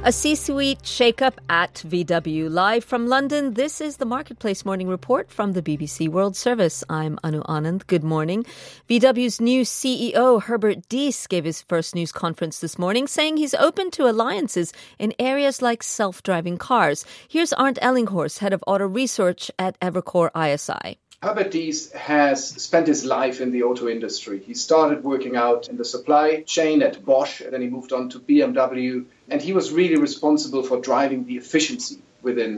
A C-suite shake-up at VW. Live from London, this is the Marketplace Morning Report from the BBC World Service. I'm Anu Anand. Good morning. VW's new CEO, Herbert Diess, gave his first news conference this morning, saying he's open to alliances in areas like self-driving cars. Here's Arndt Ellinghorst, head of auto research at Evercore ISI. Herbert Diess has spent his life in the auto industry. He started working out in the supply chain at Bosch, and then he moved on to BMW. And he was really responsible for driving the efficiency within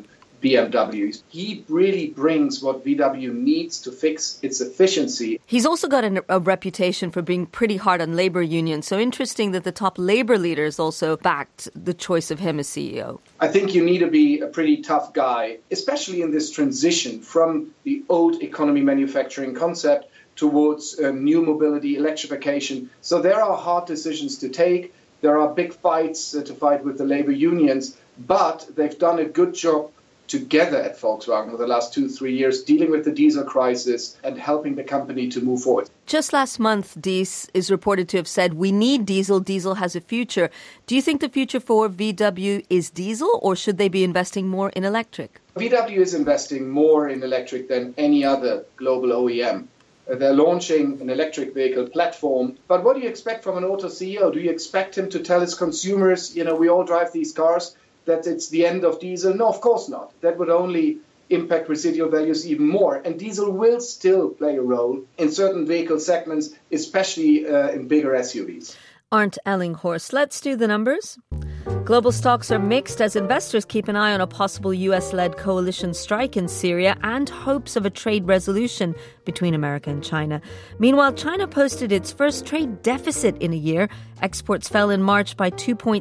BMW. He really brings what VW needs to fix its efficiency. He's also got a reputation for being pretty hard on labor unions. So interesting that the top labor leaders also backed the choice of him as CEO. I think you need to be a pretty tough guy, especially in this transition from the old economy manufacturing concept towards new mobility, electrification. So there are hard decisions to take. There are big fights to fight with the labor unions, but they've done a good job together at Volkswagen for the last 2-3 years, dealing with the diesel crisis and helping the company to move forward. Just last month, Diess is reported to have said, we need diesel. Diesel has a future. Do you think the future for VW is diesel, or should they be investing more in electric? VW is investing more in electric than any other global OEM. They're launching an electric vehicle platform. But what do you expect from an auto CEO? Do you expect him to tell his consumers, we all drive these cars, that it's the end of diesel? No, of course not. That would only impact residual values even more. And diesel will still play a role in certain vehicle segments, especially in bigger SUVs. Arndt Ellinghorst. Let's do the numbers. Global stocks are mixed as investors keep an eye on a possible US-led coalition strike in Syria and hopes of a trade resolution between America and China. Meanwhile, China posted its first trade deficit in a year. Exports fell in March by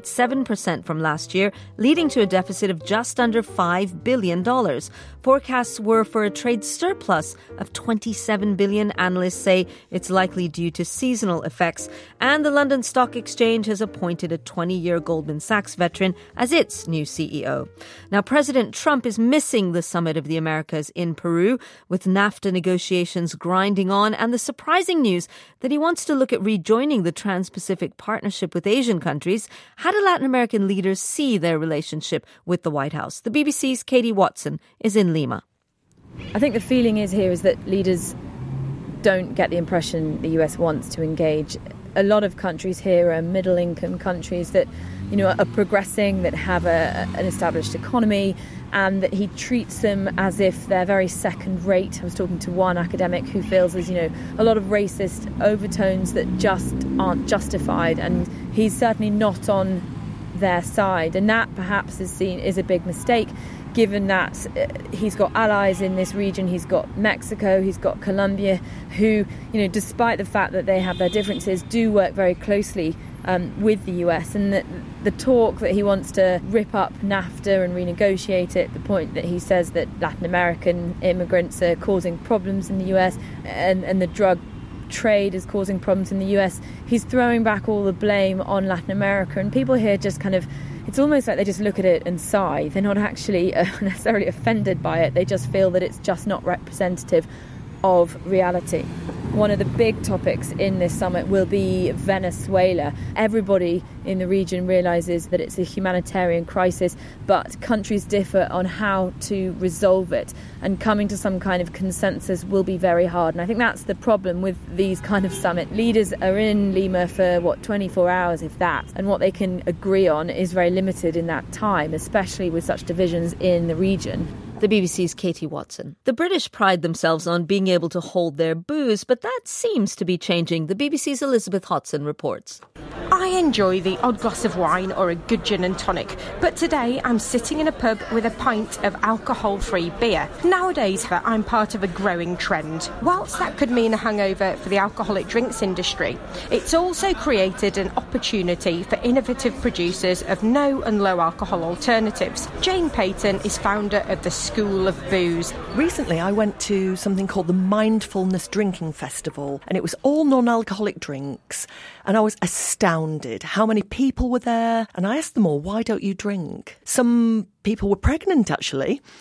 2.7% from last year, leading to a deficit of just under $5 billion. Forecasts were for a trade surplus of $27 billion. Analysts say it's likely due to seasonal effects. And the London Stock Exchange has appointed a 20-year Goldman Sachs veteran as its new CEO. Now, President Trump is missing the Summit of the Americas in Peru, with NAFTA negotiations grinding on, and the surprising news that he wants to look at rejoining the Trans-Pacific Partnership with Asian countries. How do Latin American leaders see their relationship with the White House? The BBC's Katie Watson is in Lima. I think the feeling is that leaders don't get the impression the US wants to engage. A lot of countries here are middle-income countries that, are progressing, that have an established economy, and that he treats them as if they're very second-rate. I was talking to one academic who feels there's, a lot of racist overtones that just aren't justified, and he's certainly not on their side. And that perhaps is seen as a big mistake, given that he's got allies in this region. He's got Mexico, he's got Colombia, who, despite the fact that they have their differences, do work very closely with the US. And the talk that he wants to rip up NAFTA and renegotiate it, the point that he says that Latin American immigrants are causing problems in the US and the drug trade is causing problems in the US, he's throwing back all the blame on Latin America. And people here just it's almost like they just look at it and sigh. They're not actually necessarily offended by it. They just feel that it's just not representative of reality. One of the big topics in this summit will be Venezuela. Everybody in the region realises that it's a humanitarian crisis, but countries differ on how to resolve it. And coming to some kind of consensus will be very hard. And I think that's the problem with these kind of summit. Leaders are in Lima for, 24 hours, if that. And what they can agree on is very limited in that time, especially with such divisions in the region. The BBC's Katie Watson. The British pride themselves on being able to hold their booze, but that seems to be changing. The BBC's Elizabeth Hodson reports. I enjoy the odd glass of wine or a good gin and tonic, but today I'm sitting in a pub with a pint of alcohol-free beer. Nowadays, I'm part of a growing trend. Whilst that could mean a hangover for the alcoholic drinks industry, it's also created an opportunity for innovative producers of no and low alcohol alternatives. Jane Payton is founder of the School of Booze. Recently, I went to something called the Mindfulness Drinking Festival, and it was all non-alcoholic drinks, and I was astounded how many people were there. And I asked them all, why don't you drink? Some people were pregnant, actually.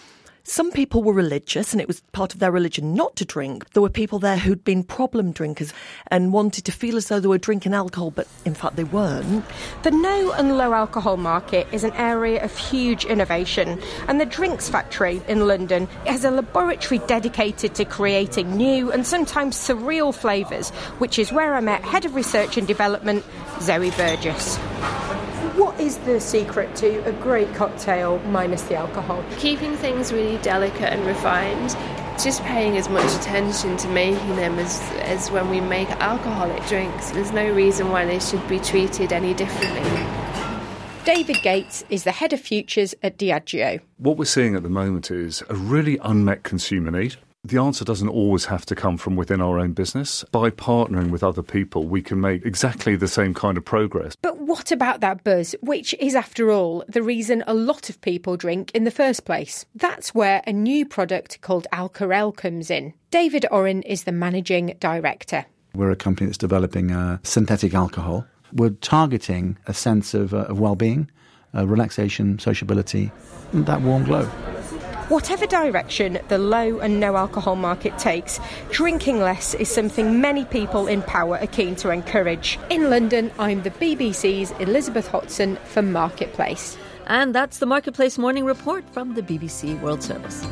Some people were religious and it was part of their religion not to drink. There were people there who'd been problem drinkers and wanted to feel as though they were drinking alcohol, but in fact they weren't. The no and low alcohol market is an area of huge innovation, and the Drinks Factory in London has a laboratory dedicated to creating new and sometimes surreal flavours, which is where I met Head of Research and Development, Zoe Burgess. What is the secret to a great cocktail minus the alcohol? Keeping things really delicate and refined, just paying as much attention to making them as when we make alcoholic drinks. There's no reason why they should be treated any differently. David Gates is the Head of Futures at Diageo. What we're seeing at the moment is a really unmet consumer need. The answer doesn't always have to come from within our own business. By partnering with other people, we can make exactly the same kind of progress. But what about that buzz, which is, after all, the reason a lot of people drink in the first place? That's where a new product called Alcarel comes in. David Oren is the Managing Director. We're a company that's developing synthetic alcohol. We're targeting a sense of well-being, relaxation, sociability, and that warm glow. Whatever direction the low and no alcohol market takes, drinking less is something many people in power are keen to encourage. In London, I'm the BBC's Elizabeth Hodson for Marketplace. And that's the Marketplace Morning Report from the BBC World Service.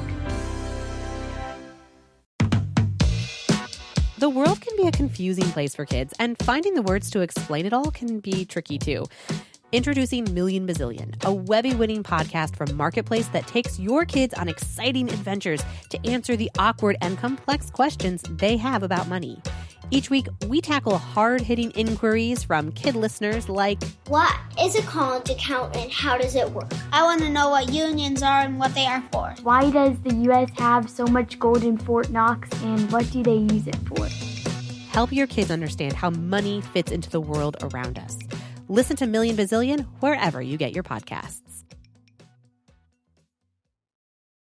The world can be a confusing place for kids, and finding the words to explain it all can be tricky too. Introducing Million Bazillion, a Webby-winning podcast from Marketplace that takes your kids on exciting adventures to answer the awkward and complex questions they have about money. Each week, we tackle hard-hitting inquiries from kid listeners like, what is a college account and how does it work? I want to know what unions are and what they are for. Why does the U.S. have so much gold in Fort Knox and what do they use it for? Help your kids understand how money fits into the world around us. Listen to Million Bazillion wherever you get your podcasts.